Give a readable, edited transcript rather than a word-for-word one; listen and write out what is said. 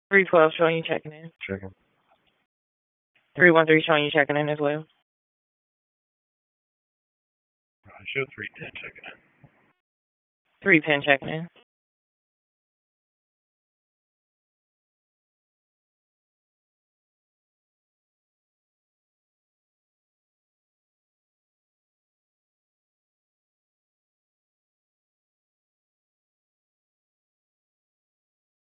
312 showing you checking in. Checking. 313 showing you checking in as well. I show 310 checking in. 310 checking in.